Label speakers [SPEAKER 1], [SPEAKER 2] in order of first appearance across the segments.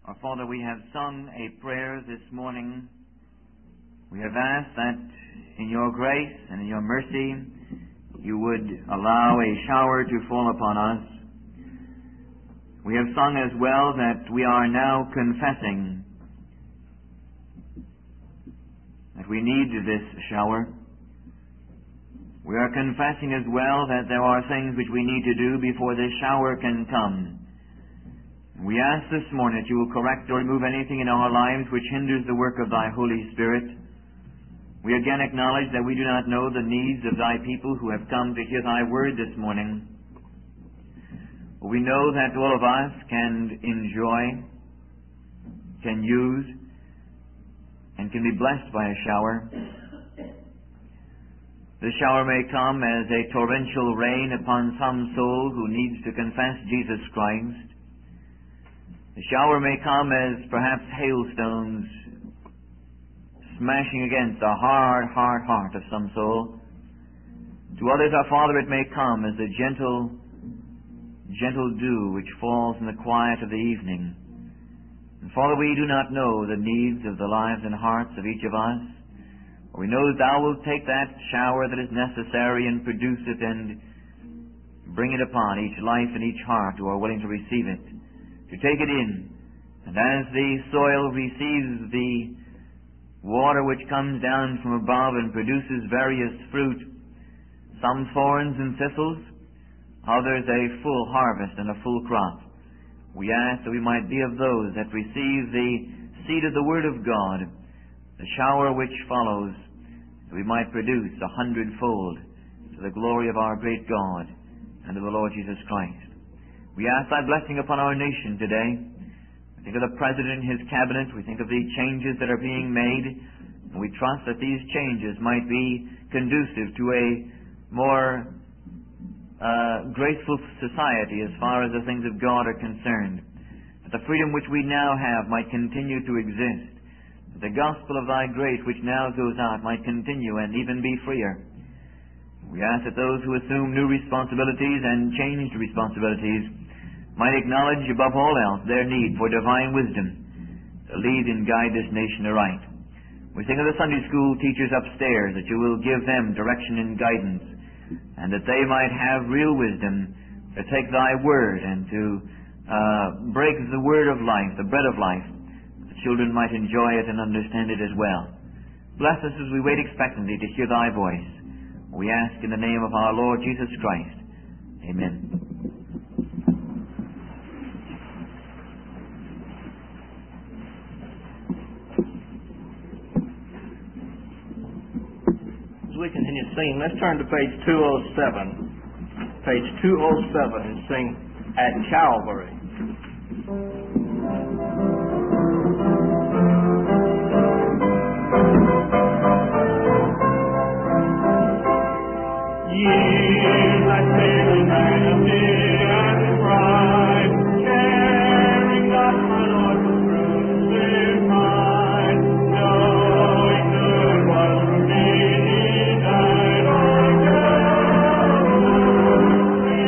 [SPEAKER 1] Our Father, we have sung a prayer this morning. We have asked that in your grace and in your mercy you would allow a shower to fall upon us. We have sung as well that we are now confessing that we need this shower. We are confessing as well that there are things which we need to do before this shower can come. We ask this morning that you will correct or remove anything in our lives which hinders the work of thy Holy Spirit. We again acknowledge that we do not know the needs of thy people who have come to hear thy word this morning. But we know that all of us can enjoy, can use, and can be blessed by a shower. The shower may come as a torrential rain upon some soul who needs to confess Jesus Christ. The shower may come as perhaps hailstones smashing against the hard heart of some soul. To others, our Father, it may come as a gentle dew which falls in the quiet of the evening. And Father, we do not know the needs of the lives and hearts of each of us. But we know that thou wilt take that shower that is necessary and produce it and bring it upon each life and each heart who are willing to receive it, to take it in. And as the soil receives the water which comes down from above and produces various fruit, some thorns and thistles, others a full harvest and a full crop, we ask that we might be of those that receive the seed of the Word of God, the shower which follows, that we might produce 100-fold to the glory of our great God and of the Lord Jesus Christ. We ask thy blessing upon our nation today. We think of the President and his cabinet. We think of the changes that are being made. And we trust that these changes might be conducive to a more graceful society as far as the things of God are concerned. That the freedom which we now have might continue to exist. That the gospel of thy grace which now goes out might continue and even be freer. We ask that those who assume new responsibilities and changed responsibilities might acknowledge above all else their need for divine wisdom to lead and guide this nation aright. We think of the Sunday school teachers upstairs, that you will give them direction and guidance, and that they might have real wisdom to take thy word and to break the word of life, the bread of life, that the children might enjoy it and understand it as well. Bless us as we wait expectantly to hear thy voice. We ask in the name of our Lord Jesus Christ. Amen.
[SPEAKER 2] As we continue singing, let's turn to page 207. Page 207 and sing At Calvary.
[SPEAKER 3] Years I sailed majesty and pride, carrying not my Lord was crucified, knowing good was for me he died on Calvary.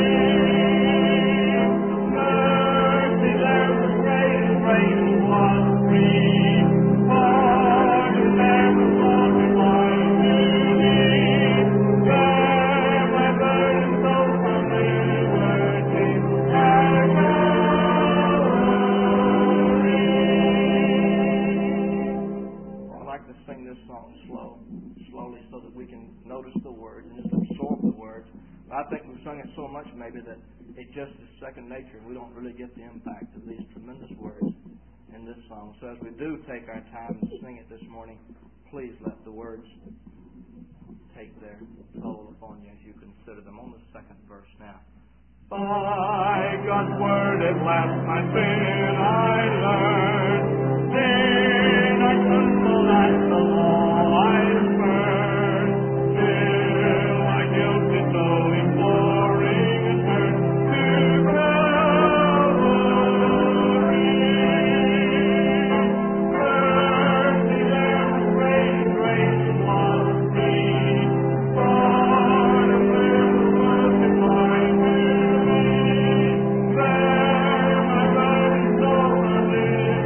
[SPEAKER 3] Mercy there was great and grace was free, pardon there was multiplied to thee.
[SPEAKER 2] Slowly so that we can notice the words and just absorb the words. I think we've sung it so much maybe that it just is second nature and we don't really get the impact of these tremendous words in this song. So as we do take our time to sing it this morning, please let the words take their toll upon you as you consider them. On the second verse now.
[SPEAKER 3] By God's word at last my sin I learned, sin I tremble at the law I spurned, still my guilt is so imploring and turned to Calvary. Mercy there was great, grace was free, pardon there was multiplied to me. There my burden so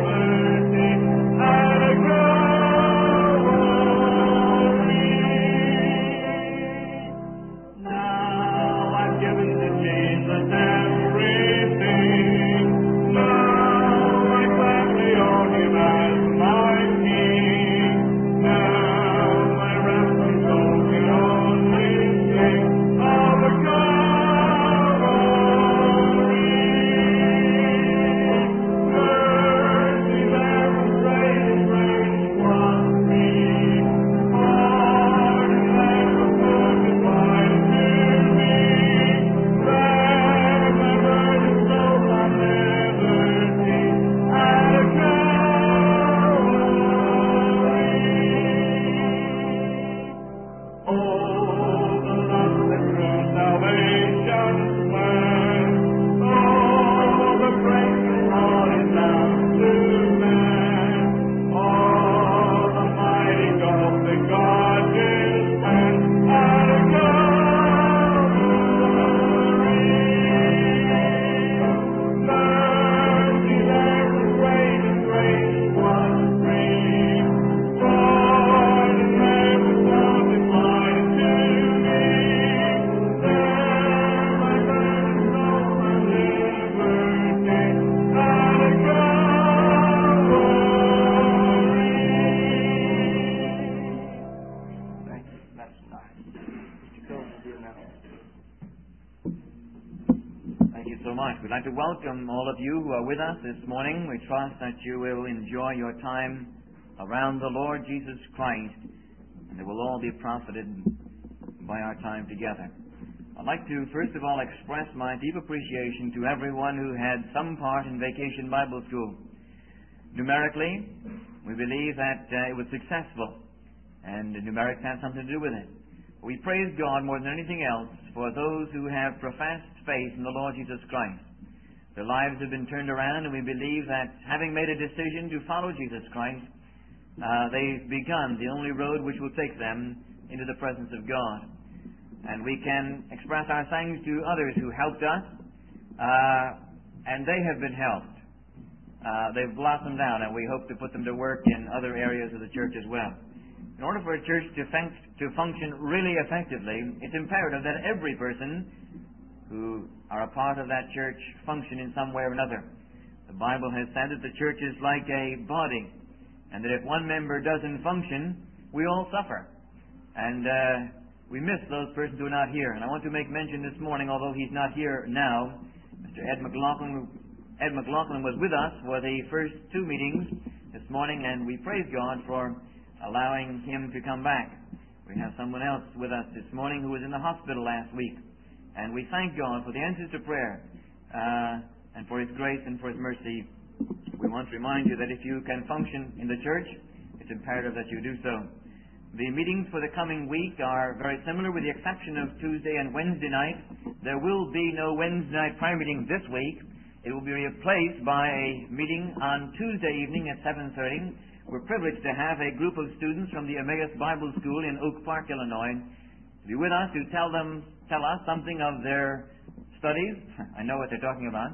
[SPEAKER 1] welcome all of you who are with us this morning. We trust that you will enjoy your time around the Lord Jesus Christ, and that we'll all be profited by our time together. I'd like to, first of all, express my deep appreciation to everyone who had some part in Vacation Bible School. Numerically, we believe that it was successful, and the numerics had something to do with it. We praise God more than anything else for those who have professed faith in the Lord Jesus Christ. Their lives have been turned around, and we believe that having made a decision to follow Jesus Christ, they've begun the only road which will take them into the presence of God. And we can express our thanks to others who helped us, and they have been helped. They've blossomed out, and we hope to put them to work in other areas of the church as well. In order for a church to function really effectively, it's imperative that every person who are a part of that church function in some way or another. The Bible has said that the church is like a body, and that if one member doesn't function, we all suffer. And we miss those persons who are not here. And I want to make mention this morning, although he's not here now, Mr. Ed McLaughlin was with us for the first two meetings this morning, and we praise God for allowing him to come back. We have someone else with us this morning who was in the hospital last week, and we thank God for the answers to prayer and for His grace and for His mercy. We want to remind you that if you can function in the church, it's imperative that you do so. The meetings for the coming week are very similar, with the exception of Tuesday and Wednesday night. There will be no Wednesday night prayer meeting this week. It will be replaced by a meeting on Tuesday evening at 7:30. We're privileged to have a group of students from the Emmaus Bible School in Oak Park, Illinois, to be with us to tell us something of their studies. I know what they're talking about.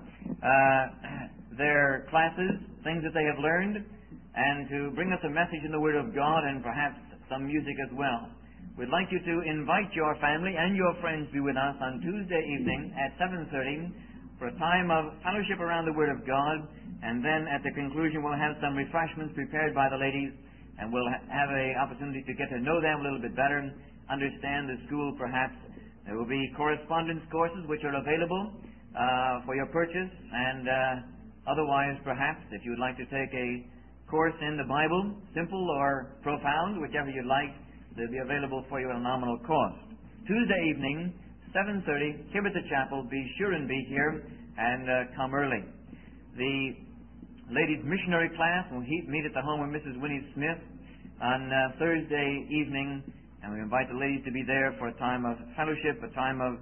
[SPEAKER 1] Their classes, things that they have learned, and to bring us a message in the Word of God and perhaps some music as well. We'd like you to invite your family and your friends to be with us on Tuesday evening at 7:30 for a time of fellowship around the Word of God. And then at the conclusion, we'll have some refreshments prepared by the ladies, and we'll have an opportunity to get to know them a little bit better, understand the school perhaps. There will be correspondence courses which are available for your purchase, and otherwise perhaps if you would like to take a course in the Bible, simple or profound, whichever you like, they'll be available for you at a nominal cost. Tuesday evening, 7:30, here at the chapel. Be sure and be here, and come early. The ladies' missionary class will meet at the home of Mrs. Winnie Smith on Thursday evening, and we invite the ladies to be there for a time of fellowship, a time of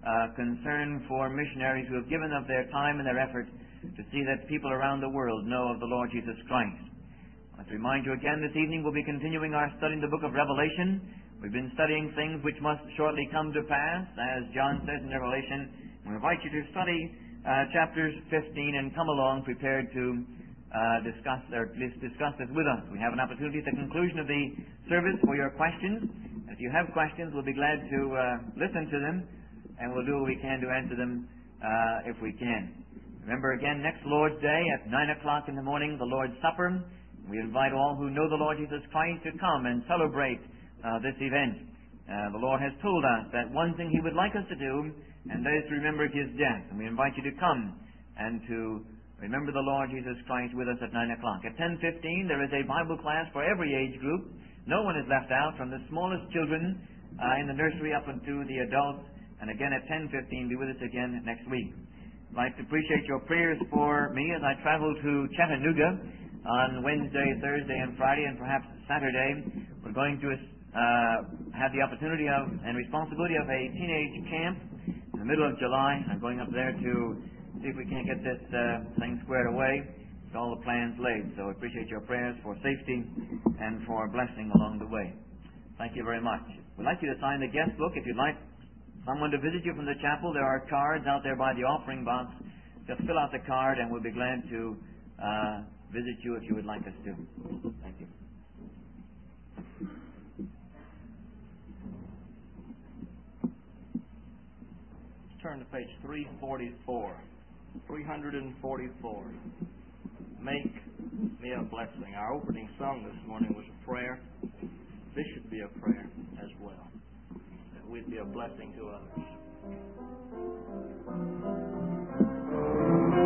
[SPEAKER 1] concern for missionaries who have given of their time and their effort to see that people around the world know of the Lord Jesus Christ. I want to remind you again, this evening we'll be continuing our study in the book of Revelation. We've been studying things which must shortly come to pass, as John says in Revelation. We invite you to study chapters 15 and come along prepared to discuss this with us. We have an opportunity at the conclusion of the service for your questions. If you have questions, we'll be glad to listen to them, and we'll do what we can to answer them if we can. Remember again, next Lord's Day at 9 o'clock in the morning, the Lord's Supper. We invite all who know the Lord Jesus Christ to come and celebrate this event. The Lord has told us that one thing He would like us to do, and that is to remember His death. And we invite you to come and to remember the Lord Jesus Christ with us at 9 o'clock. At 10:15, there is a Bible class for every age group. No one is left out, from the smallest children in the nursery up into the adults. And again at 10:15, be with us again next week. I'd like to appreciate your prayers for me as I travel to Chattanooga on Wednesday, Thursday, and Friday, and perhaps Saturday. We're going to have the opportunity of and responsibility of a teenage camp in the middle of July. I'm going up there to see if we can't get this thing squared away. It's all the plans laid. So I appreciate your prayers for safety and for blessing along the way. Thank you very much. We'd like you to sign the guest book. If you'd like someone to visit you from the chapel, there are cards out there by the offering box. Just fill out the card, and we'll be glad to visit you if you would like us to. Thank you.
[SPEAKER 2] Turn to page 344. 344. Make me a blessing. Our opening song this morning was a prayer. This should be a prayer as well, that we'd be a blessing to others.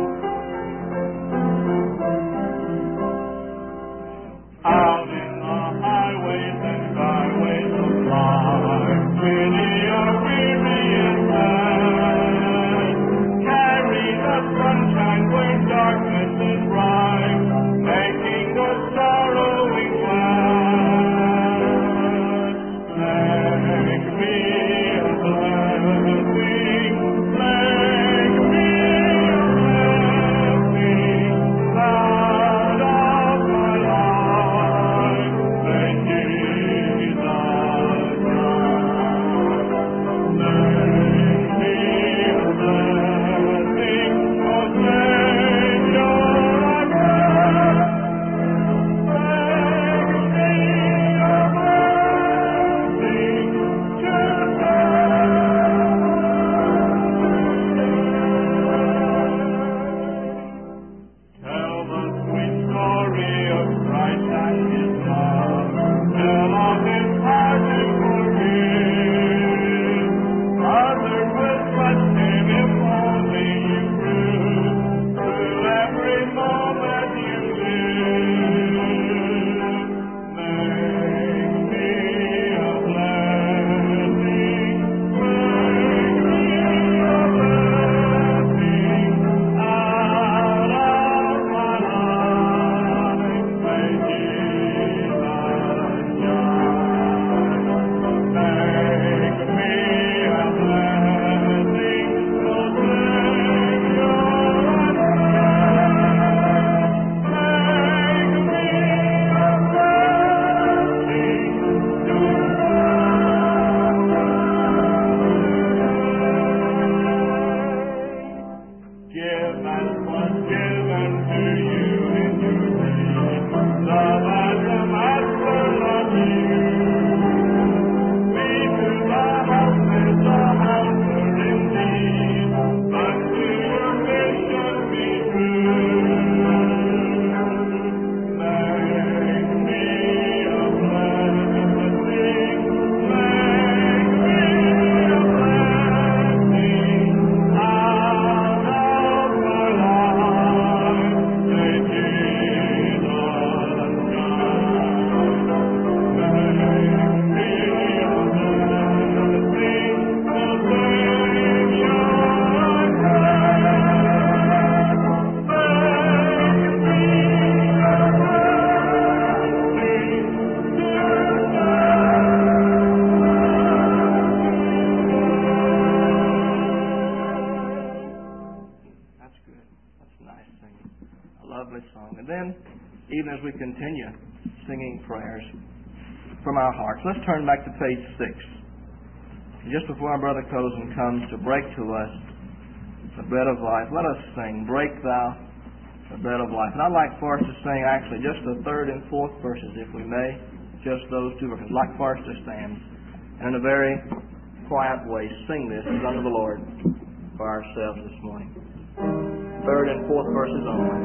[SPEAKER 2] Nice singing. A lovely song. And then, even as we continue singing prayers from our hearts, let's turn back to page 6. Just before our Brother Cozen comes to break to us the bread of life, let us sing, Break Thou the Bread of Life. And I'd like for us to sing actually just the 3rd and 4th verses, if we may, just those 2 verses. I'd like for us to stand and in a very quiet way sing this as unto the Lord for ourselves this morning. 3rd and 4th verses only.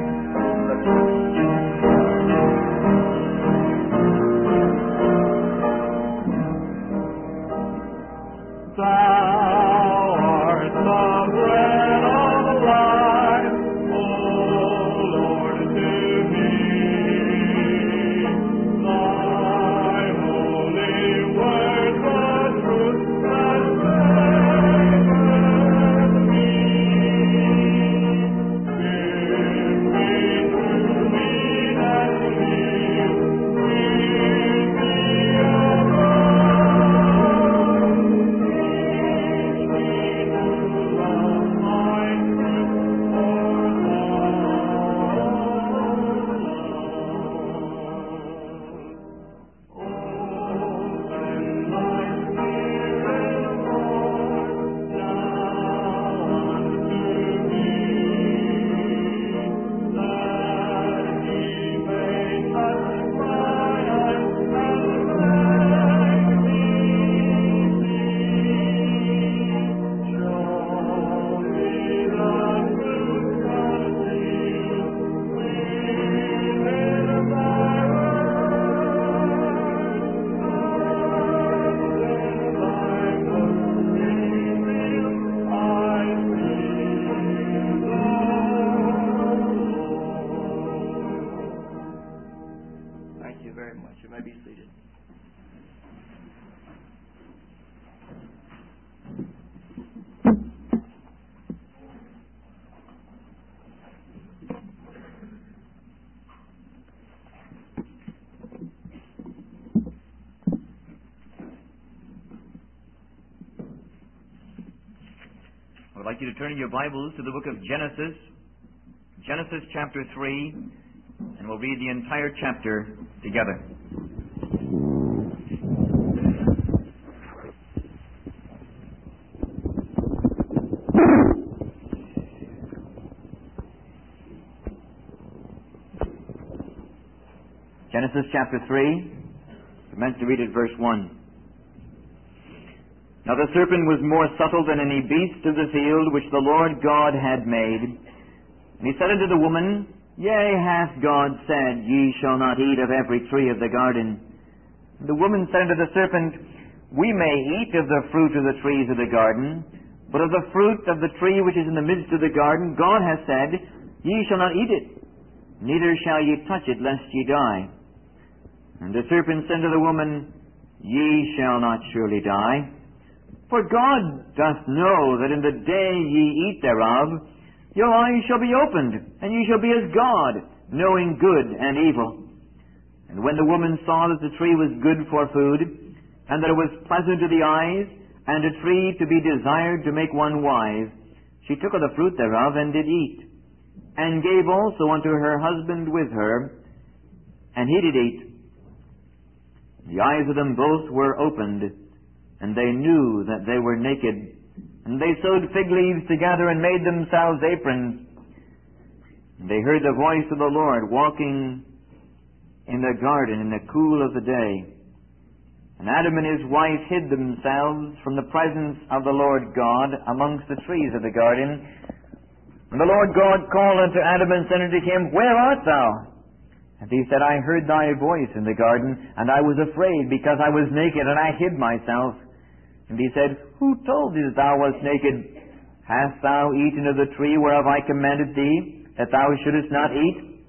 [SPEAKER 3] Thou art the bread of life, O Lord, to me. Thy holy word, the truth that saveth me. Give me to lead and live, lead me alone.
[SPEAKER 2] Thank you very much. You may be seated.
[SPEAKER 1] I would like you to turn your Bibles to the book of Genesis, Genesis chapter 3, and we'll read the entire chapter together. Genesis chapter 3, we're meant to read at verse 1. Now the serpent was more subtle than any beast of the field which the Lord God had made. And he said unto the woman, Yea, hath God said, Ye shall not eat of every tree of the garden. And the woman said unto the serpent, We may eat of the fruit of the trees of the garden, but of the fruit of the tree which is in the midst of the garden, God hath said, Ye shall not eat it, neither shall ye touch it, lest ye die. And the serpent said unto the woman, Ye shall not surely die. For God doth know that in the day ye eat thereof, your eyes shall be opened, and ye shall be as God, knowing good and evil. And when the woman saw that the tree was good for food, and that it was pleasant to the eyes, and a tree to be desired to make one wise, she took of the fruit thereof, and did eat, and gave also unto her husband with her, and he did eat. The eyes of them both were opened, and they knew that they were naked. And they sewed fig leaves together and made themselves aprons. And they heard the voice of the Lord walking in the garden in the cool of the day. And Adam and his wife hid themselves from the presence of the Lord God amongst the trees of the garden. And the Lord God called unto Adam and said unto him, Where art thou? And he said, I heard thy voice in the garden, and I was afraid, because I was naked, and I hid myself. And he said, Who told thee that thou wast naked? Hast thou eaten of the tree whereof I commanded thee, that thou shouldest not eat?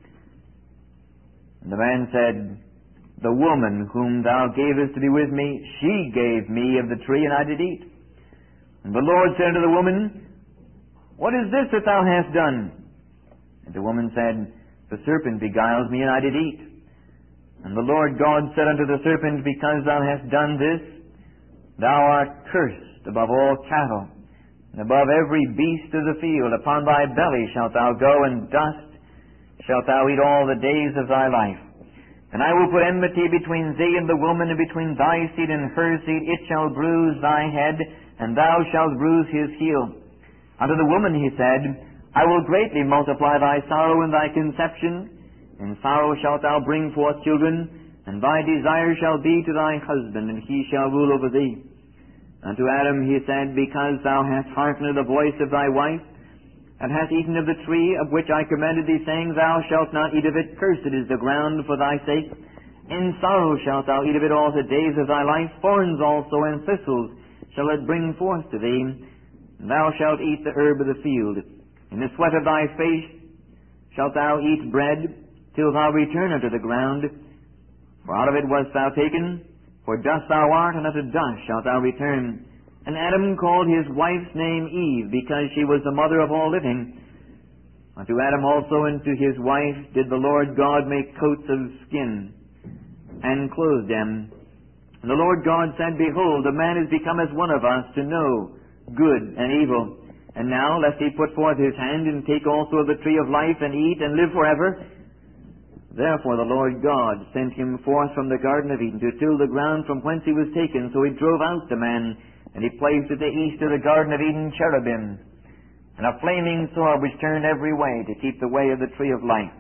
[SPEAKER 1] And the man said, The woman whom thou gavest to be with me, she gave me of the tree, and I did eat. And the Lord said unto the woman, What is this that thou hast done? And the woman said, The serpent beguiled me, and I did eat. And the Lord God said unto the serpent, Because thou hast done this, thou art cursed above all cattle, And above every beast of the field, upon thy belly shalt thou go, and dust shalt thou eat all the days of thy life. And I will put enmity between thee and the woman, and between thy seed and her seed. It shall bruise thy head, and thou shalt bruise his heel. Unto the woman he said, I will greatly multiply thy sorrow and thy conception. In sorrow shalt thou bring forth children, and thy desire shall be to thy husband, and he shall rule over thee. Unto Adam he said, Because thou hast hearkened to the voice of thy wife, and hast eaten of the tree of which I commanded thee, saying, Thou shalt not eat of it, cursed is the ground for thy sake. In sorrow shalt thou eat of it all the days of thy life. Thorns also and thistles shall it bring forth to thee. And thou shalt eat the herb of the field. In the sweat of thy face shalt thou eat bread, till thou return unto the ground. For out of it wast thou taken, for dust thou art, and unto dust shalt thou return. And Adam called his wife's name Eve, because she was the mother of all living. Unto Adam also and to his wife did the Lord God make coats of skin, and clothed them. And the Lord God said, Behold, the man is become as one of us, to know good and evil. And now, lest he put forth his hand, and take also of the tree of life, and eat, and live forever. Therefore the Lord God sent him forth from the Garden of Eden, to till the ground from whence he was taken. So he drove out the man, and he placed at the east of the Garden of Eden cherubim, and a flaming sword which turned every way, to keep the way of the tree of life.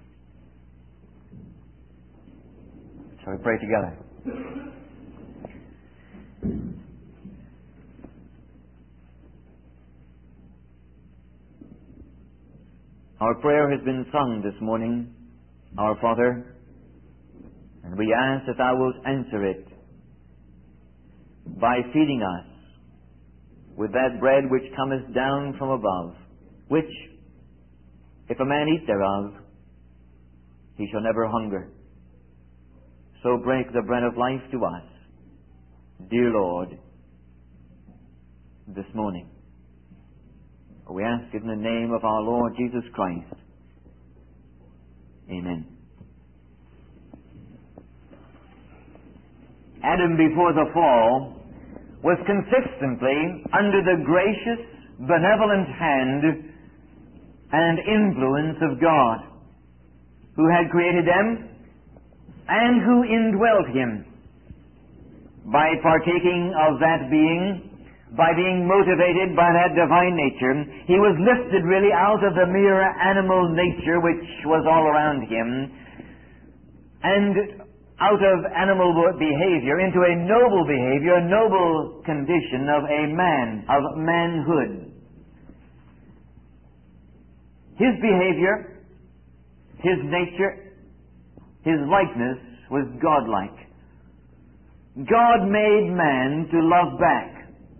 [SPEAKER 1] Shall we pray together? Our prayer has been sung this morning, Our Father, and we ask that Thou wilt answer it by feeding us with that bread which cometh down from above, which, if a man eat thereof, he shall never hunger. So break the bread of life to us, dear Lord, this morning. We ask it in the name of our Lord Jesus Christ. Amen. Adam, before the fall, was consistently under the gracious, benevolent hand and influence of God, who had created them and who indwelt him. By partaking of that being, by being motivated by that divine nature, he was lifted really out of the mere animal nature which was all around him, and out of animal behavior into a noble behavior, a noble condition of a man, of manhood. His behavior, his nature, his likeness was godlike. God made man to love back.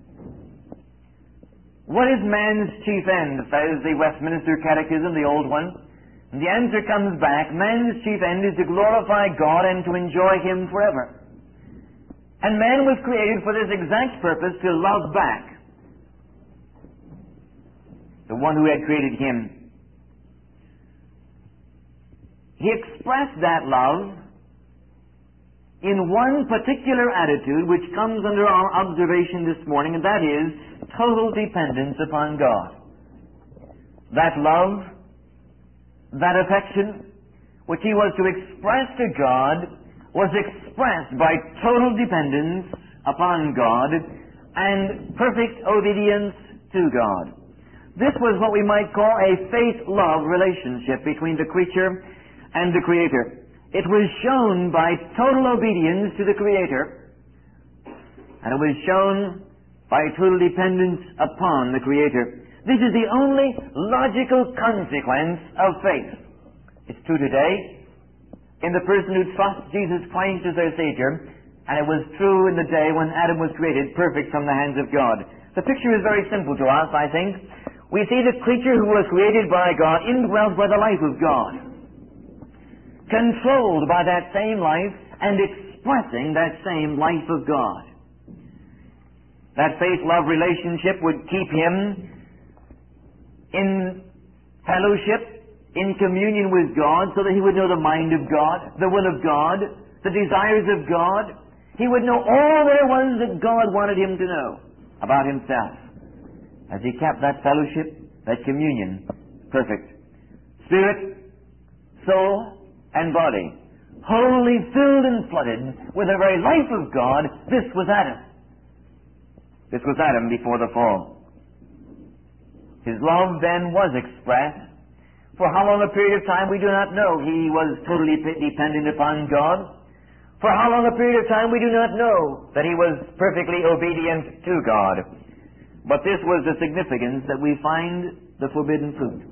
[SPEAKER 1] What is man's chief end? Says the Westminster Catechism, the old one. And the answer comes back, man's chief end is to glorify God and to enjoy Him forever. And man was created for this exact purpose, to love back the one who had created him. He expressed that love in one particular attitude which comes under our observation this morning, and that is total dependence upon God. That love, that affection which he was to express to God was expressed by total dependence upon God and perfect obedience to God. This was what we might call a faith-love relationship between the creature and the Creator. It was shown by total obedience to the Creator, and it was shown by total dependence upon the Creator. This is the only logical consequence of faith. It's true today in the person who trusts Jesus Christ as their Savior, and it was true in the day when Adam was created perfect from the hands of God. The picture is very simple to us, I think. We see the creature who was created by God indwelt by the life of God, controlled by that same life and expressing that same life of God. That faith-love relationship would keep him in fellowship, in communion with God, so that he would know the mind of God, the will of God, the desires of God. He would know all there was that God wanted him to know about himself. as he kept that fellowship, that communion, perfect. Spirit, soul, and body, wholly filled and flooded with the very life of God. This was Adam. This was Adam before the fall. His love then was expressed. For how long a period of time we do not know. He was totally dependent upon God. For how long a period of time we do not know that he was perfectly obedient to God. But this was the significance that we find the forbidden fruit.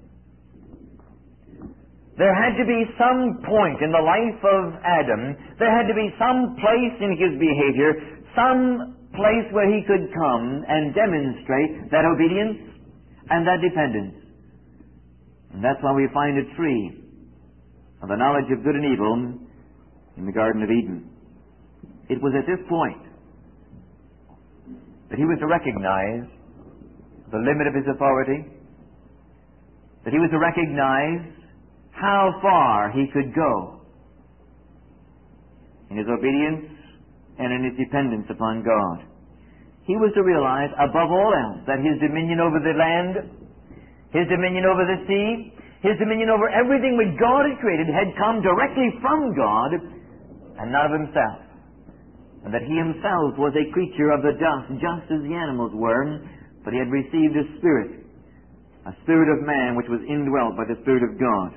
[SPEAKER 1] There had to be some point in the life of Adam, there had to be some place in his behavior, some place where he could come and demonstrate that obedience and that dependence. And that's why we find a tree of the knowledge of good and evil in the Garden of Eden. It was at this point that he was to recognize the limit of his authority, that he was to recognize how far he could go in his obedience and in his dependence upon God. He was to realize, above all else, that his dominion over the land, his dominion over the sea, his dominion over everything which God had created had come directly from God and not of himself. And that he himself was a creature of the dust, just as the animals were, but he had received a spirit of man which was indwelt by the Spirit of God.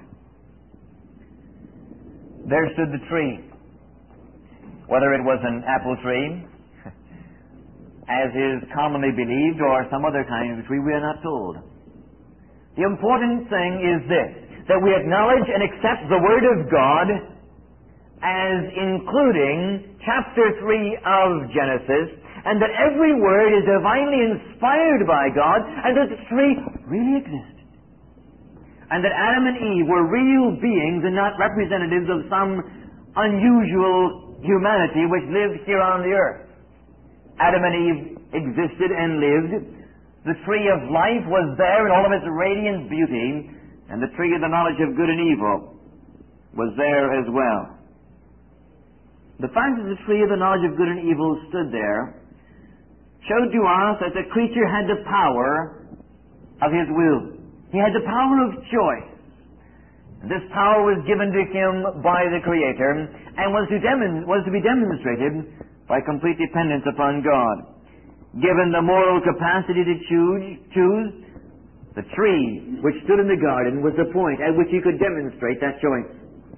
[SPEAKER 1] There stood the tree. Whether it was an apple tree, as is commonly believed, or some other kind of tree, we are not told. The important thing is this, that we acknowledge and accept the Word of God as including chapter 3 of Genesis, and that every word is divinely inspired by God, and that the tree really existed. And that Adam and Eve were real beings and not representatives of some unusual humanity which lived here on the earth. Adam and Eve existed and lived. The tree of life was there in all of its radiant beauty, and the tree of the knowledge of good and evil was there as well. The fact that the tree of the knowledge of good and evil stood there showed to us that the creature had the power of his will. He had the power of choice. This power was given to him by the Creator and was to be demonstrated by complete dependence upon God. Given the moral capacity to choose, the tree which stood in the garden was the point at which he could demonstrate that choice.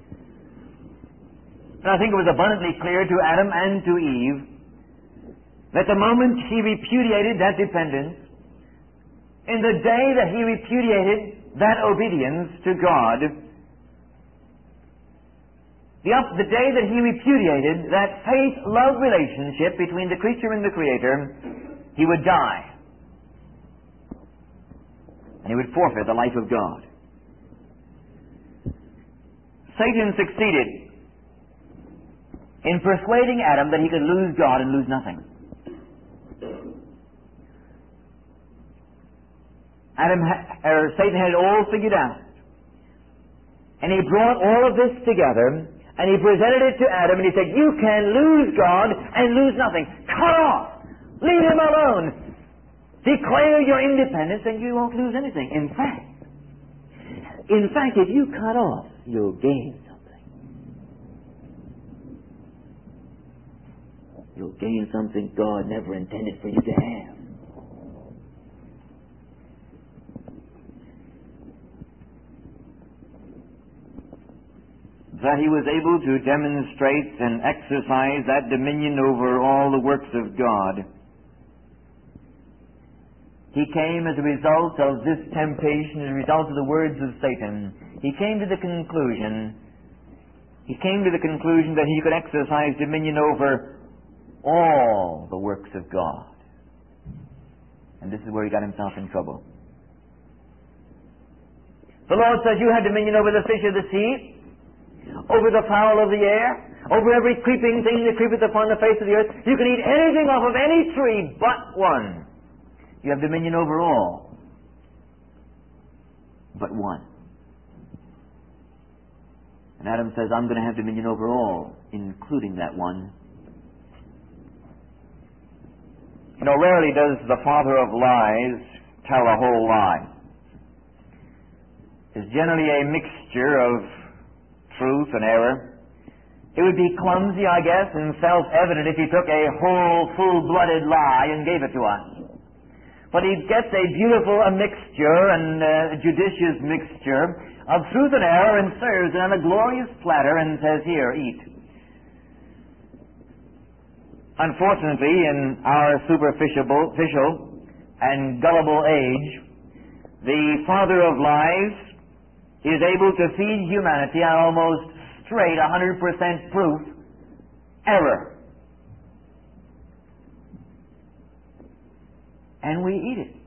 [SPEAKER 1] And I think it was abundantly clear to Adam and to Eve that the moment he repudiated that dependence, in the day that he repudiated that obedience to God, the day that he repudiated that faith-love relationship between the creature and the Creator, he would die. And he would forfeit the life of God. Satan succeeded in persuading Adam that he could lose God and lose nothing. Satan had it all figured out. And he brought all of this together, and he presented it to Adam, and he said, you can lose God and lose nothing. Cut off. Leave him alone. Declare your independence, and you won't lose anything. In fact, if you cut off, you'll gain something. You'll gain something God never intended for you to have. That he was able to demonstrate and exercise that dominion over all the works of God. He came as a result of this temptation, as a result of the words of Satan. He came to the conclusion that he could exercise dominion over all the works of God. And this is where he got himself in trouble. The Lord says, you have dominion over the fish of the sea, over the fowl of the air, over every creeping thing that creepeth upon the face of the earth. You can eat anything off of any tree but one. You have dominion over all but one. And Adam says, I'm going to have dominion over all, including that one. You know, rarely does the father of lies tell a whole lie. It's generally a mixture of truth and error. It would be clumsy, I guess, and self-evident if he took a whole, full-blooded lie and gave it to us. But he gets a beautiful mixture and judicious mixture of truth and error and serves it on a glorious platter and says, "Here, eat." Unfortunately, in our superficial and gullible age, the father of lies is able to feed humanity on almost straight 100% proof error. And we eat it.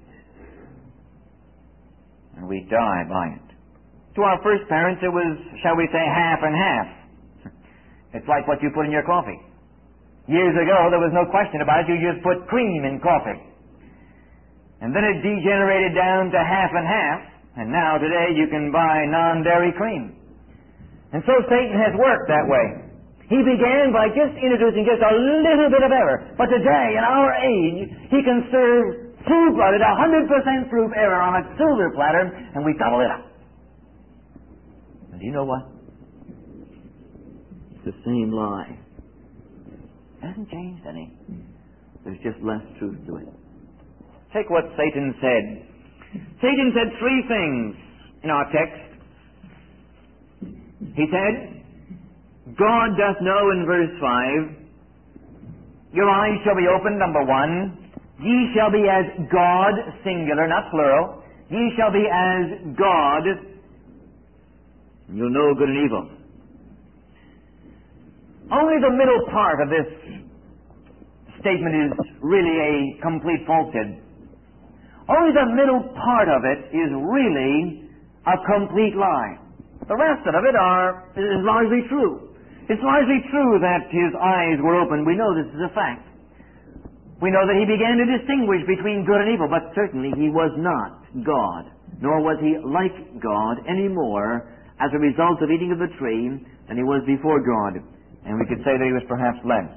[SPEAKER 1] And we die by it. To our first parents it was, shall we say, half and half. It's like what you put in your coffee. Years ago there was no question about it. You just put cream in coffee. And then it degenerated down to half and half. And now today you can buy non-dairy cream. And so Satan has worked that way. He began by just introducing just a little bit of error. But today, in our age, he can serve full-blooded, 100% proof error on a silver platter, and we double it up. And do you know what? It's the same lie. It hasn't changed any. There's just less truth to it. Take what Satan said. Satan said three things in our text. He said, God doth know in verse 5, your eyes shall be opened, number 1. Ye shall be as God, singular, not plural. Ye shall be as God. You'll know good and evil. Only the middle part of this statement is really a complete falsehood. Only the middle part of it is really a complete lie. The rest of it is largely true. It's largely true that his eyes were opened. We know this is a fact. We know that he began to distinguish between good and evil, but certainly he was not God, nor was he like God any more as a result of eating of the tree than he was before God. And we could say that he was perhaps less.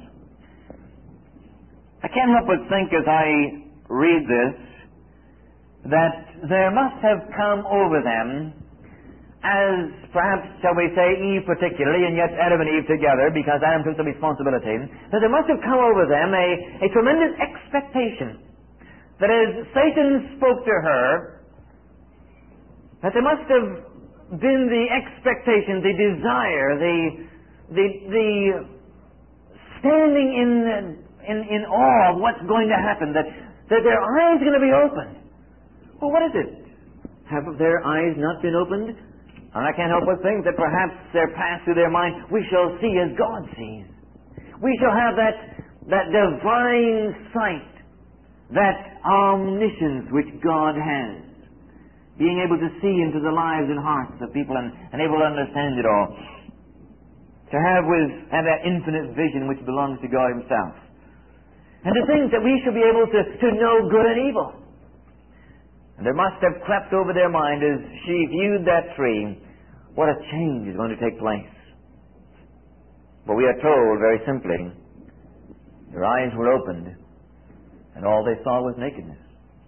[SPEAKER 1] I can't help but think as I read this that there must have come over them, as perhaps, shall we say, Eve particularly, and yet Adam and Eve together, because Adam took the responsibility, that there must have come over them a tremendous expectation that as Satan spoke to her, that there must have been the expectation, the desire, the standing in awe of what's going to happen, that their eyes are going to be opened. Well, what is it? Have their eyes not been opened? And I can't help but think that perhaps there passed through their mind, we shall see as God sees. We shall have that divine sight, that omniscience which God has. Being able to see into the lives and hearts of people and able to understand it all. To have that infinite vision which belongs to God himself. And to think that we shall be able to know good and evil. And there must have crept over their mind as she viewed that tree, what a change is going to take place. But we are told very simply, their eyes were opened, and all they saw was nakedness.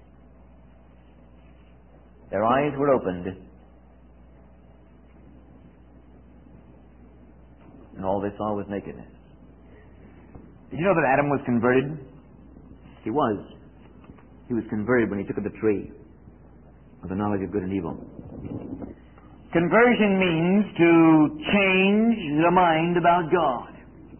[SPEAKER 1] Their eyes were opened, and all they saw was nakedness. Did you know that Adam was converted? He was. He was converted when he took of the tree of the knowledge of good and evil. Conversion means to change the mind about God.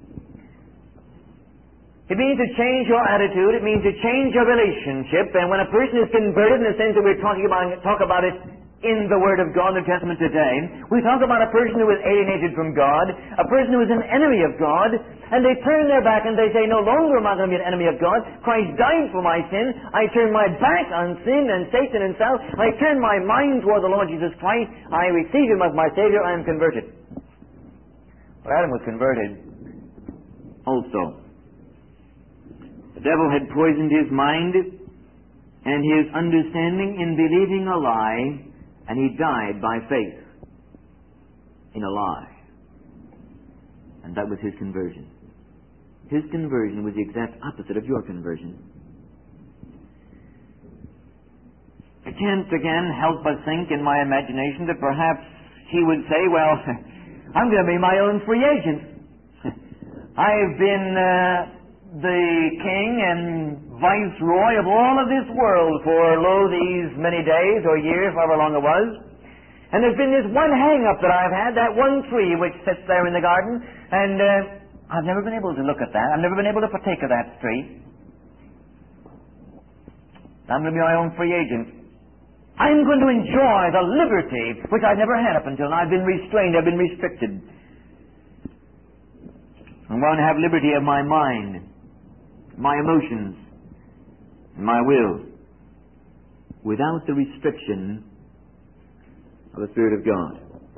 [SPEAKER 1] It means to change your attitude. It means to change your relationship. And when a person is converted, in the sense that we're talk about it in the Word of God in the Testament today, we talk about a person who is alienated from God, a person who is an enemy of God, and they turn their back and they say, no longer am I going to be an enemy of God. Christ died for my sin. I turn my back on sin and Satan and self. I turn my mind toward the Lord Jesus Christ. I receive him as my Savior. I am converted. But Adam was converted also. The devil had poisoned his mind and his understanding in believing a lie, and he died by faith in a lie. And that was his conversion. His conversion was the exact opposite of your conversion. I can't again help but think in my imagination that perhaps he would say, well, I'm going to be my own free agent. I've been the king and viceroy of all of this world for, these many days or years, however long it was. And there's been this one hang-up that I've had, that one tree which sits there in the garden, and I've never been able to look at that. I've never been able to partake of that tree. I'm going to be my own free agent. I'm going to enjoy the liberty which I've never had up until now. I've been restrained, I've been restricted. I'm going to have liberty of my mind, my emotions, and my will, without the restriction of the Spirit of God.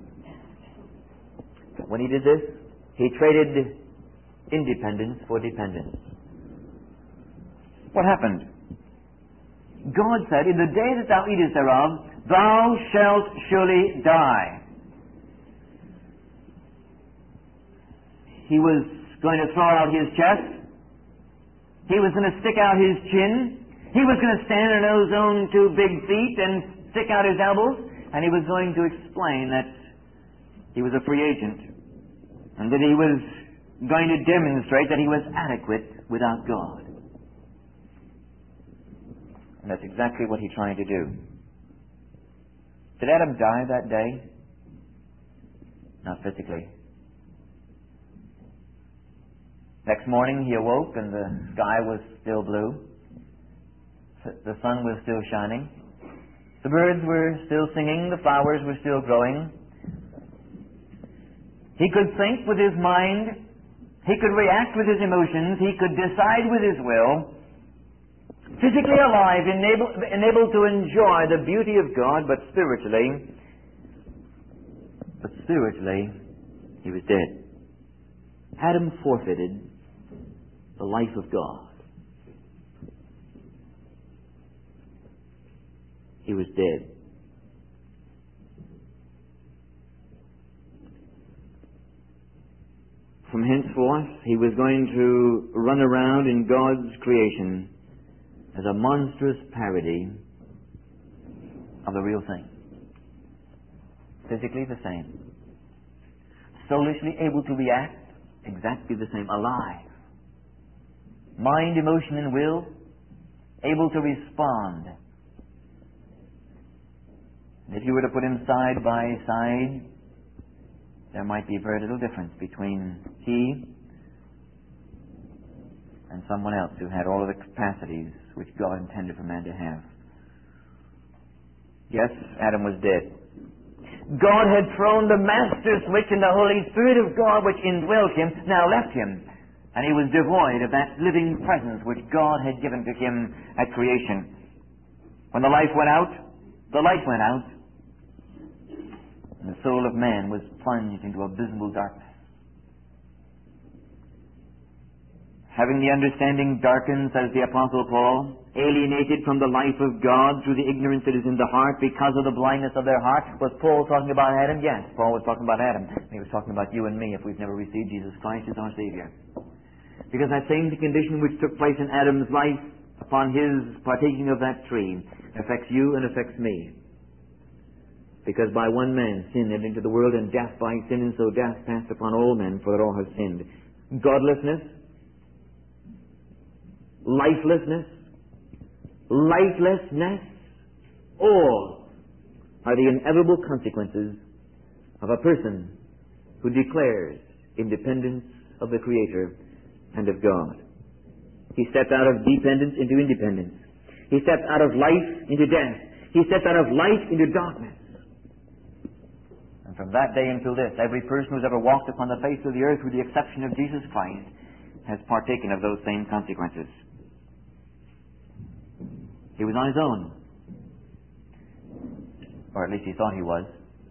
[SPEAKER 1] When he did this, he traded independence for dependence. What happened? God said, in the day that thou eatest thereof, thou shalt surely die. He was going to throw out his chest. He was going to stick out his chin. He was going to stand on his own two big feet and stick out his elbows. And he was going to explain that he was a free agent. And that he was going to demonstrate that he was adequate without God. And that's exactly what he tried to do. Did Adam die that day? Not physically. Next morning he awoke and the sky was still blue. The sun was still shining. The birds were still singing. The flowers were still growing. He could think with his mind. He could react with his emotions. He could decide with his will. Physically alive, enabled to enjoy the beauty of God, but spiritually, he was dead. Adam forfeited the life of God. He was dead. From henceforth, he was going to run around in God's creation as a monstrous parody of the real thing. Physically the same. Soulishly able to react exactly the same. Alive. Mind, emotion, and will able to respond. And if you were to put him side by side, there might be very little difference between he and someone else who had all of the capacities which God intended for man to have. Yes, Adam was dead. God had thrown the master switch, and the Holy Spirit of God which indwelt him now left him. And he was devoid of that living presence which God had given to him at creation. When the life went out, the light went out, and the soul of man was plunged into abysmal darkness. Having the understanding darkened, says the Apostle Paul, alienated from the life of God through the ignorance that is in the heart because of the blindness of their heart. Was Paul talking about Adam? Yes, Paul was talking about Adam. He was talking about you and me if we've never received Jesus Christ as our Savior. Because that same condition which took place in Adam's life upon his partaking of that tree affects you and affects me. Because by one man sin entered into the world, and death by sin, and so death passed upon all men, for that all have sinned. Godlessness, lifelessness, all are the inevitable consequences of a person who declares independence of the Creator and of God. He steps out of dependence into independence. He steps out of life into death. He steps out of light into darkness. And from that day until this, every person who's ever walked upon the face of the earth, with the exception of Jesus Christ, has partaken of those same consequences. He was on his own. Or at least he thought he was.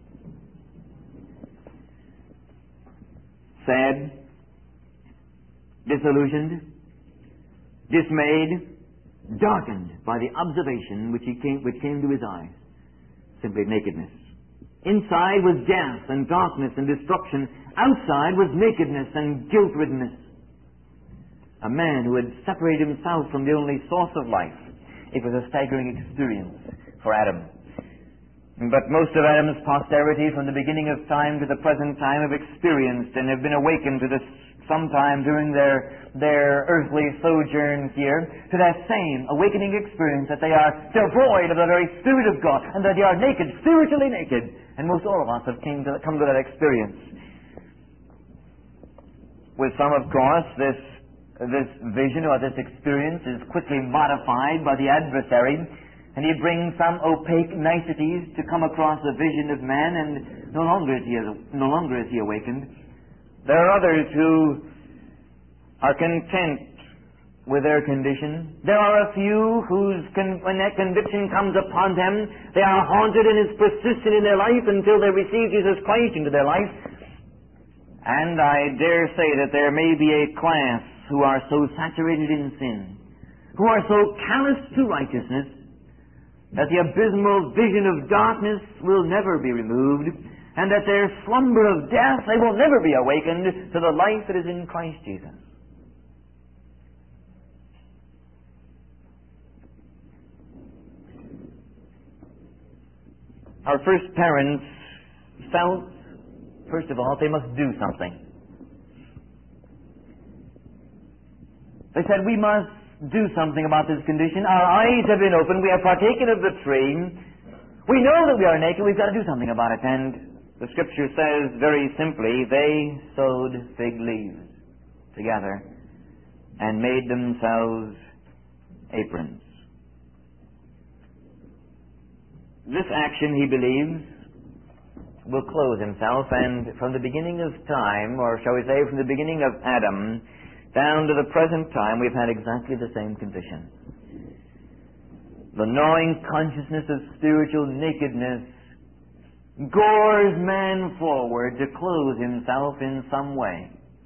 [SPEAKER 1] Sad, disillusioned, dismayed, darkened by the observation which came to his eyes. Simply nakedness. Inside was death and darkness and destruction. Outside was nakedness and guilt-riddenness. A man who had separated himself from the only source of life. It was a staggering experience for Adam. But most of Adam's posterity from the beginning of time to the present time have experienced and have been awakened to this sometime during their earthly sojourn here, to that same awakening experience that they are devoid of the very Spirit of God and that they are naked, spiritually naked. And most all of us have come to that experience. With some, of course, this vision or this experience is quickly modified by the adversary, and he brings some opaque niceties to come across the vision of man, and no longer is he awakened. There are others who are content with their condition. There are a few whose, when that conviction comes upon them, they are haunted and is persistent in their life until they receive Jesus Christ into their life. And I dare say that there may be a class who are so saturated in sin, who are so callous to righteousness, that the abysmal vision of darkness will never be removed, and that their slumber of death, they will never be awakened to the life that is in Christ Jesus. Our first parents felt, first of all, they must do something. They said, we must do something about this condition. Our eyes have been opened. We have partaken of the tree. We know that we are naked. We've got to do something about it. And the Scripture says very simply, they sewed fig leaves together and made themselves aprons. This action, he believes, will clothe himself, and from the beginning of time, or shall we say from the beginning of Adam, down to the present time, we've had exactly the same condition. The gnawing consciousness of spiritual nakedness gores man forward to clothe himself in some way.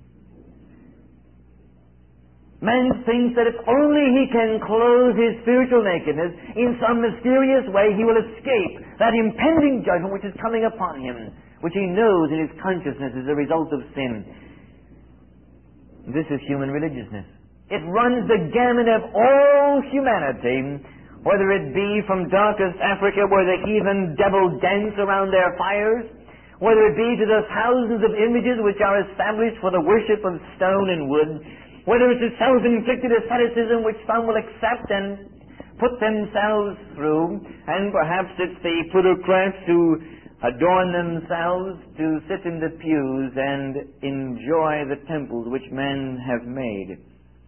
[SPEAKER 1] Man thinks that if only he can clothe his spiritual nakedness in some mysterious way, he will escape that impending judgment which is coming upon him, which he knows in his consciousness is a result of sin. This is human religiousness. It runs the gamut of all humanity, whether it be from darkest Africa where the heathen devil dance around their fires, whether it be to the thousands of images which are established for the worship of stone and wood, whether it's a self-inflicted asceticism which some will accept and put themselves through, and perhaps it's the plutocrats who adorn themselves to sit in the pews and enjoy the temples which men have made.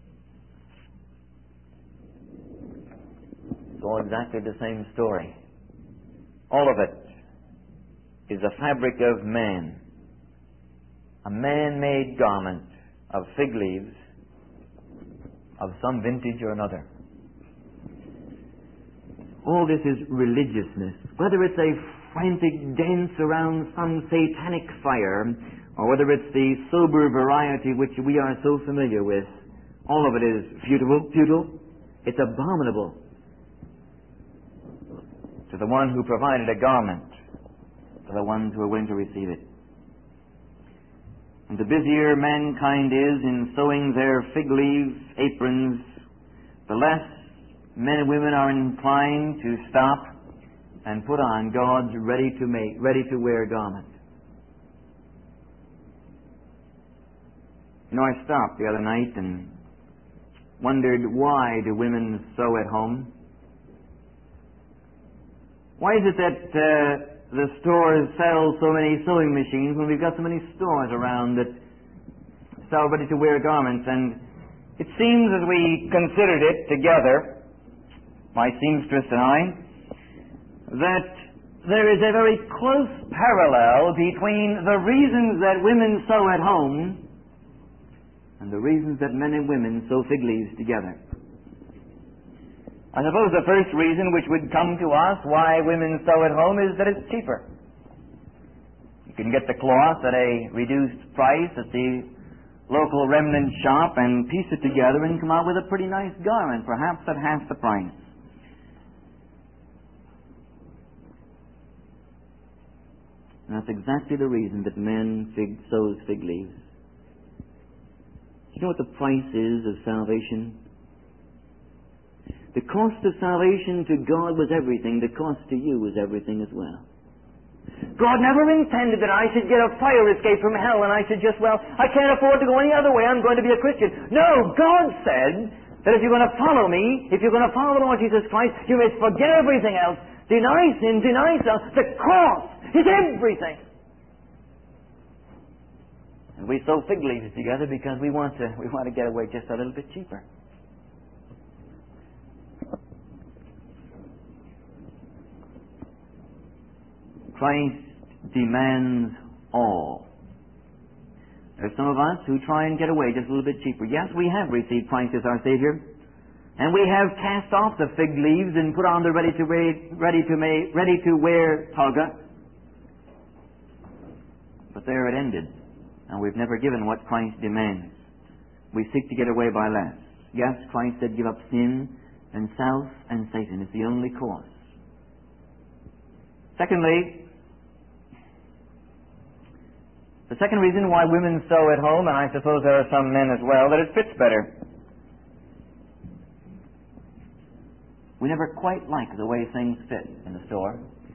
[SPEAKER 1] It's all exactly the same story. All of it is a fabric of man, a man-made garment of fig leaves of some vintage or another. All this is religiousness. Whether it's a frantic dance around some satanic fire, or whether it's the sober variety which we are so familiar with, all of it is futile. It's abominable to the one who provided a garment, to the ones who are willing to receive it. And the busier mankind is in sewing their fig leaf aprons, the less men and women are inclined to stop and put on God's ready-to-wear garment. You know, I stopped the other night and wondered, why do women sew at home? Why is it that the stores sell so many sewing machines when we've got so many stores around that sell ready-to-wear garments? And it seems, as we considered it together, my seamstress and I, that there is a very close parallel between the reasons that women sew at home and the reasons that men and women sew fig leaves together. I suppose the first reason which would come to us why women sew at home is that it's cheaper. You can get the cloth at a reduced price at the local remnant shop and piece it together and come out with a pretty nice garment, perhaps at half the price. And that's exactly the reason that men sews fig leaves. Do you know what the price is of salvation? The cost of salvation to God was everything. The cost to you was everything as well.
[SPEAKER 4] God never intended that I should get a fire escape from hell and I should just, I can't afford to go any other way. I'm going to be a Christian. No, God said that if you're going to follow me, if you're going to follow the Lord Jesus Christ, you must forget everything else. Deny sin, deny self. The cross is everything. And we sew fig leaves together because we want to get away just a little bit cheaper.
[SPEAKER 1] Christ demands all. There's some of us who try and get away just a little bit cheaper. Yes, we have received Christ as our Savior, and we have cast off the fig leaves and put on the ready-to-wear toga. But there it ended, and we've never given what Christ demands. We seek to get away by less. Yes, Christ said, give up sin and self and Satan. It's the only course. Secondly, the second reason why women sew at home, and I suppose there are some men as well, that it fits better. We never quite like the way things fit in the store.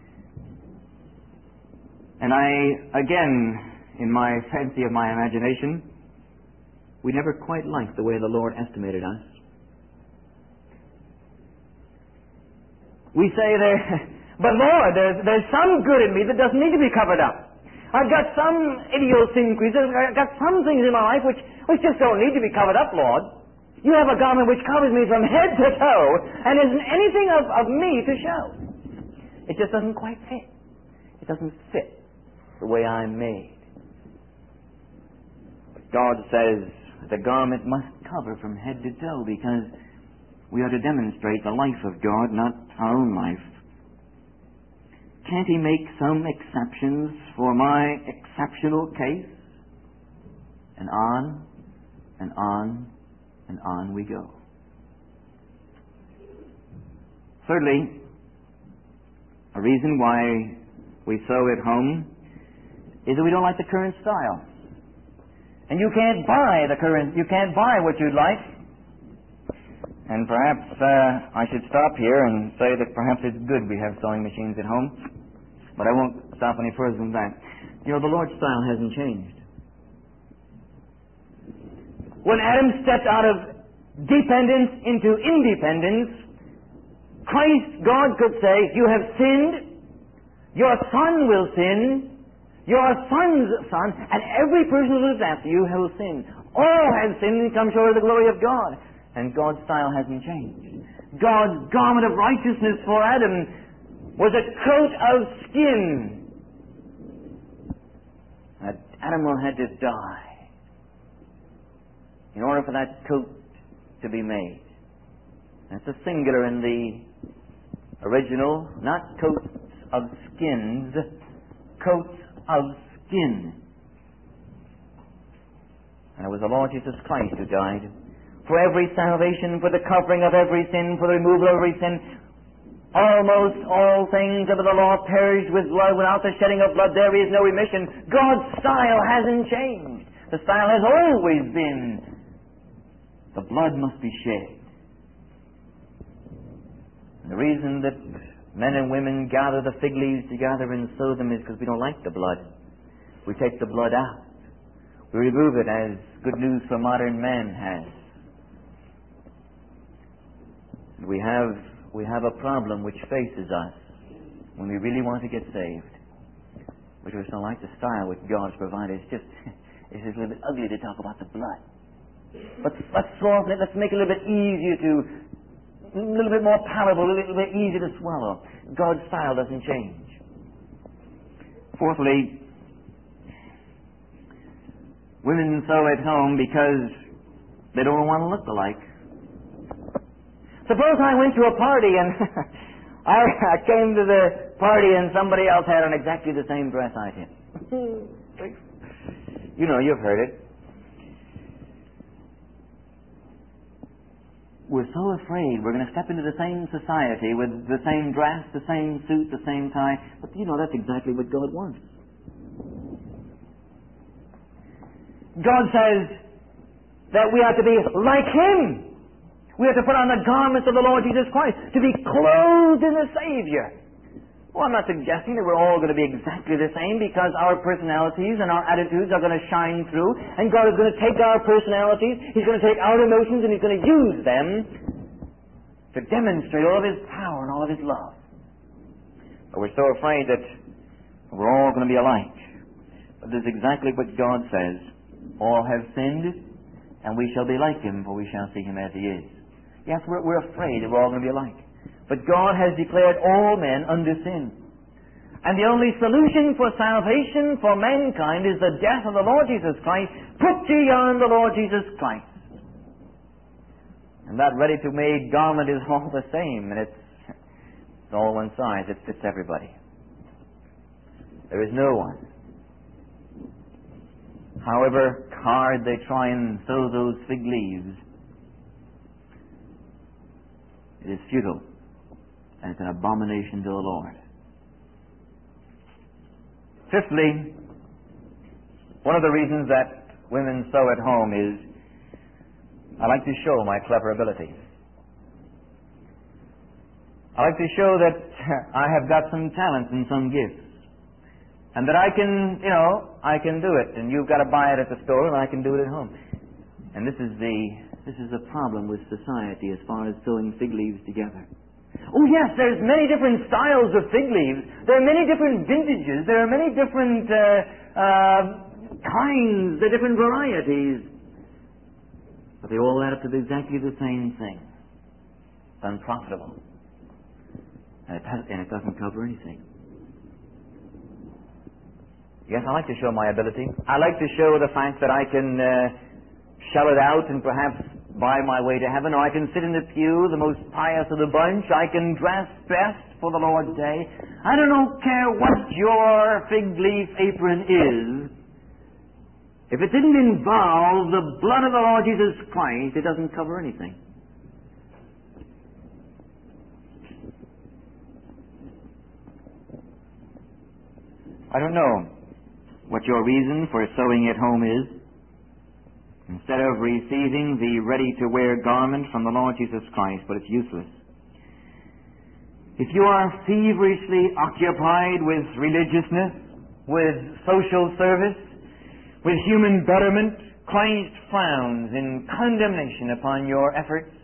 [SPEAKER 1] And again, in my fancy of my imagination, we never quite liked the way the Lord estimated us. We say there, but Lord, there's some good in me that doesn't need to be covered up. I've got some idiosyncrasies, I've got some things in my life which just don't need to be covered up, Lord. You have a garment which covers me from head to toe and isn't anything of me to show. It just doesn't quite fit. It doesn't fit the way I'm made. But God says the garment must cover from head to toe because we are to demonstrate the life of God, not our own life. Can't He make some exceptions for my exceptional case? And on and on and on we go. Thirdly, a reason why we sew at home is that we don't like the current style. And you can't buy what you'd like. And perhaps I should stop here and say that perhaps it's good we have sewing machines at home. But I won't stop any further than that. You know, the Lord's style hasn't changed. When Adam stepped out of dependence into independence, God could say, you have sinned, your son will sin, your son's son, and every person who lives after you will sin. All have sinned and come short of the glory of God. And God's style hasn't changed. God's garment of righteousness for Adam was a coat of skin. That animal had to die in order for that coat to be made. And it's a singular in the original, not coats of skins, coats of skin. And it was the Lord Jesus Christ who died for every salvation, for the covering of every sin, for the removal of every sin. Almost all things under the law perished with blood. Without the shedding of blood there is no remission. God's style hasn't changed. The style has always been the blood must be shed. And the reason that men and women gather the fig leaves together and sew them is because we don't like the blood. We take the blood out. We remove it, as Good News for Modern Man has. We have a problem which faces us when we really want to get saved. We just don't like the style which God's provided. It's just a little bit ugly to talk about the blood. Let's soften it. Let's make it a little bit easier a little bit more palatable, a little bit easier to swallow. God's style doesn't change. Fourthly, women sew at home because they don't want to look alike. Suppose I went to a party and I came to the party and somebody else had on exactly the same dress I did. You know, you've heard it. We're so afraid we're going to step into the same society with the same dress, the same suit, the same tie. But you know, that's exactly what God wants. God says that we are to be like Him.
[SPEAKER 4] We have to put on the garments of the Lord Jesus Christ, to be clothed in the Savior. Well, I'm not suggesting that we're all going to be exactly the same, because our personalities and our attitudes are going to shine through, and God is going to take our personalities, He's going to take our emotions, and He's going to use them to demonstrate all of His power and all of His love. But we're so afraid that we're all going to be alike. But this is exactly what God says. All have sinned, and we shall be like Him, for we shall see Him as He is. Yes, we're afraid that we're all going to be alike. But God has declared all men under sin. And the only solution for salvation for mankind is the death of the Lord Jesus Christ. Put ye on the Lord Jesus Christ. And that ready-to-made garment is all the same, and it's all one size. It fits everybody. There is no one, however hard they try and sew those fig leaves, it is futile, and it's an abomination to the Lord. Fifthly, one of the reasons that women sew at home is I like to show my clever ability. I like to show that I have got some talents and some gifts. And that I can do it. And you've got to buy it at the store, and I can do it at home. And this is the problem with society as far as sewing fig leaves together. Oh yes, there's many different styles of fig leaves. There are many different vintages. There are many different kinds. There are different varieties. But they all add up to exactly the same thing. It's unprofitable. And it doesn't cover anything. Yes, I like to show my ability. I like to show the fact that I can shell it out and perhaps buy my way to heaven, or I can sit in the pew, the most pious of the bunch. I can dress best for the Lord's day. I don't care what your fig leaf apron is. If it didn't involve the blood of the Lord Jesus Christ, it doesn't cover anything. I don't know what your reason for sewing at home is. Instead of receiving the ready-to-wear garment from the Lord Jesus Christ, but it's useless. If you are feverishly occupied with religiousness, with social service, with human betterment, Christ frowns in condemnation upon your efforts,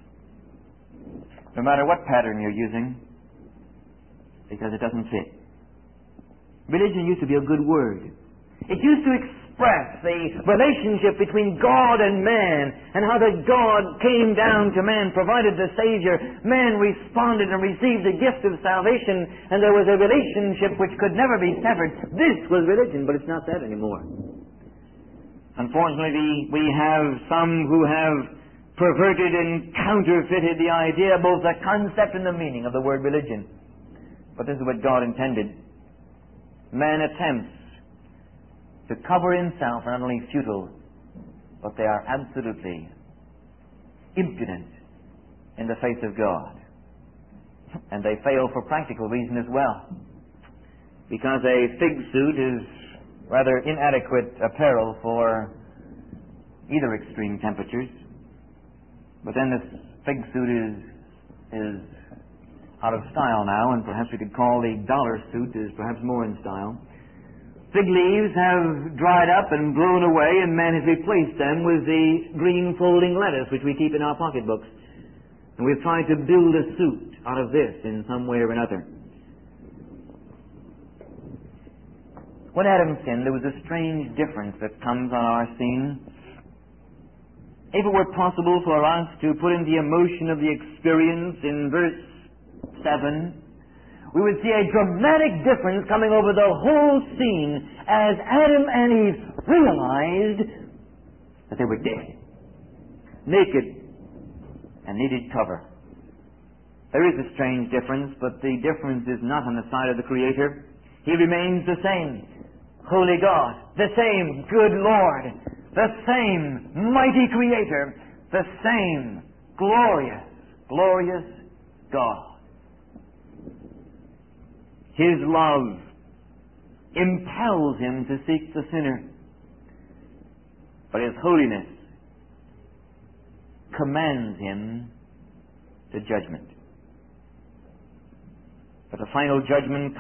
[SPEAKER 4] no matter what pattern you're using, because it doesn't fit. Religion used to be a good word. It used to express the relationship between God and man, and how that God came down to man, provided the Savior. Man responded and received the gift of salvation, and there was a relationship which could never be severed. This was religion, but it's not that anymore. Unfortunately, we have some who have perverted and counterfeited the idea, both the concept and the meaning of the word religion. But this is what God intended. Man attempts to cover himself are not only futile, but they are absolutely impudent in the face of God. And they fail for practical reason as well. Because a fig suit is rather inadequate apparel for either extreme temperatures. But then this fig suit is out of style now, and perhaps we could call the dollar suit is perhaps more in style. Fig leaves have dried up and blown away, and man has replaced them with the green folding lettuce which we keep in our pocketbooks. And we've tried to build a suit out of this in some way or another. When Adam sinned, there was a strange difference that comes on our scene. If it were possible for us to put in the emotion of the experience in verse 7, we would see a dramatic difference coming over the whole scene as Adam and Eve realized that they were dead, naked, and needed cover. There is a strange difference, but the difference is not on the side of the Creator. He remains the same holy God, the same good Lord, the same mighty Creator, the same glorious God. His love impels him to seek the sinner, but His holiness commands him
[SPEAKER 1] to judgment. But the final judgment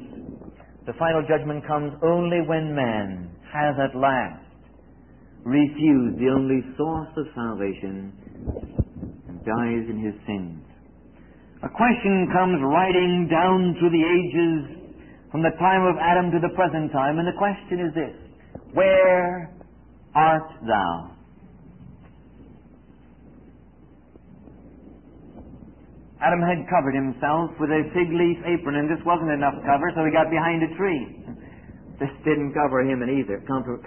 [SPEAKER 1] comes only when man has at last refused the only source of salvation and dies in his sins. A question comes riding down through the ages from the time of Adam to the present time, and the question is this: where art thou? Adam had covered himself with a fig leaf apron, and this wasn't enough cover, so he got behind a tree. This didn't cover him either.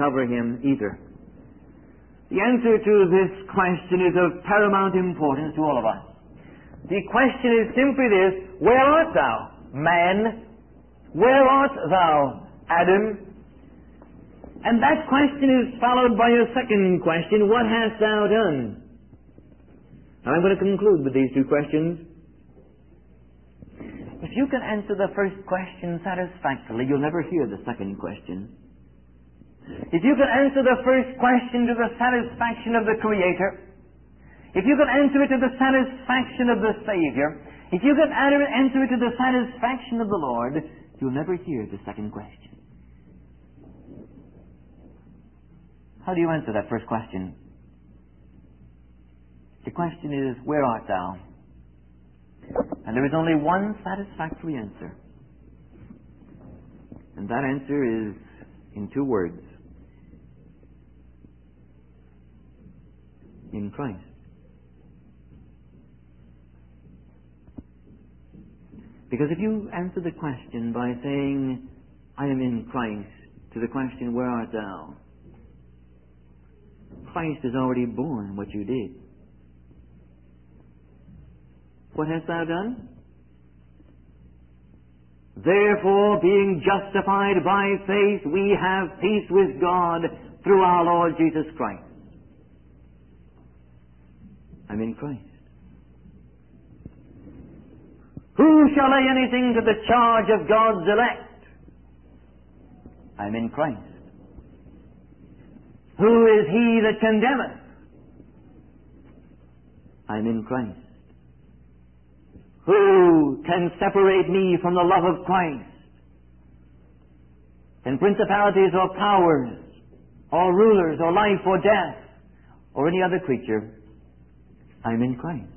[SPEAKER 1] The answer to this question is of paramount importance to all of us. The question is simply this: where art thou, man? Where art thou, Adam? And that question is followed by a second question: what hast thou done? Now I'm going to conclude with these two questions. If you can answer the first question satisfactorily, you'll never hear the second question. If you can answer the first question to the satisfaction of the Creator, if you can answer it to the satisfaction of the Savior, if you can answer it to the satisfaction of the Lord, you'll never hear the second question. How do you answer that first question? The question is, where art thou? And there is only one satisfactory answer. And that answer is in two words: in Christ. Because if you answer the question by saying, I am in Christ, to the question, where art thou? Christ has already borne what you did. What hast thou done? Therefore, being justified by faith, we have peace with God through our Lord Jesus Christ. I'm in Christ. Who shall lay anything to the charge of God's elect? I'm in Christ. Who is he that condemneth? I'm in Christ. Who can separate me from the love of Christ? Can principalities or powers, or rulers, or life, or death, or any other creature? I'm in Christ.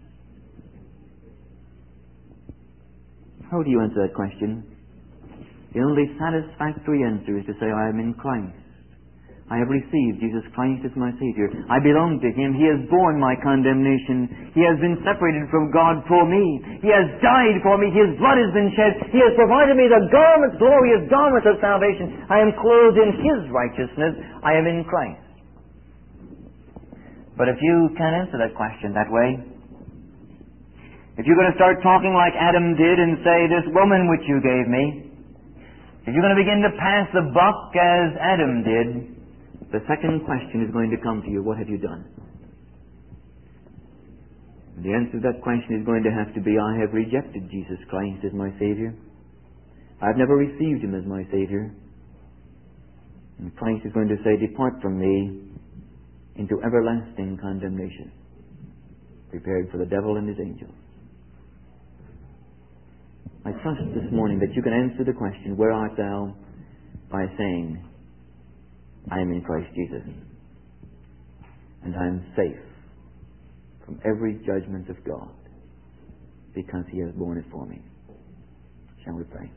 [SPEAKER 1] How do you answer that question? The only satisfactory answer is to say, I am in Christ. I have received Jesus Christ as my Savior. I belong to Him. He has borne my condemnation. He has been separated from God for me. He has died for me. His blood has been shed. He has provided me the garments, glorious garments of salvation. I am clothed in His righteousness. I am in Christ. But if you can't answer that question that way, if you're going to start talking like Adam did and say, this woman which you gave me, if you're going to begin to pass the buck as Adam did, the second question is going to come to you: what have you done? And the answer to that question is going to have to be, I have rejected Jesus Christ as my Savior. I've never received Him as my Savior. And Christ is going to say, depart from me into everlasting condemnation, prepared for the devil and his angels. I trust this morning that you can answer the question, where art thou? By saying, I am in Christ Jesus, and I am safe from every judgment of God because He has borne it for me. Shall we pray?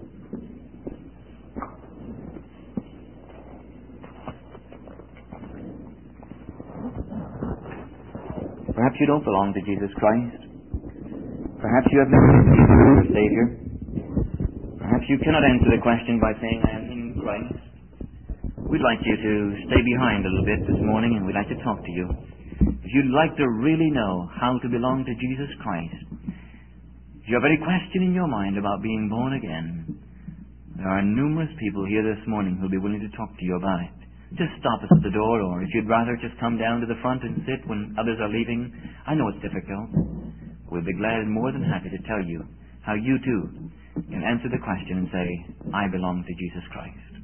[SPEAKER 1] Perhaps you don't belong to Jesus Christ. Perhaps you have never received Him as your Savior. Perhaps you cannot answer the question by saying, I am in Christ. We'd like you to stay behind a little bit this morning, and we'd like to talk to you. If you'd like to really know how to belong to Jesus Christ, if you have any question in your mind about being born again, there are numerous people here this morning who'll be willing to talk to you about it. Just stop us at the door, or if you'd rather just come down to the front and sit when others are leaving. I know it's difficult. We'll be glad and more than happy to tell you how you too can answer the question and say, I belong to Jesus Christ.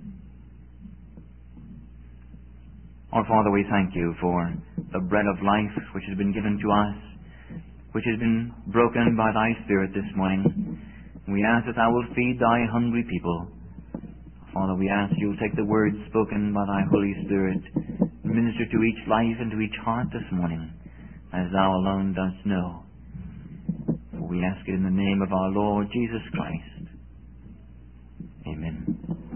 [SPEAKER 1] Our Father, we thank You for the bread of life which has been given to us, which has been broken by Thy Spirit this morning. We ask that Thou wilt feed Thy hungry people. Father, we ask You'll take the words spoken by Thy Holy Spirit, minister to each life and to each heart this morning, as Thou alone dost know. For we ask it in the name of our Lord Jesus Christ. Amen.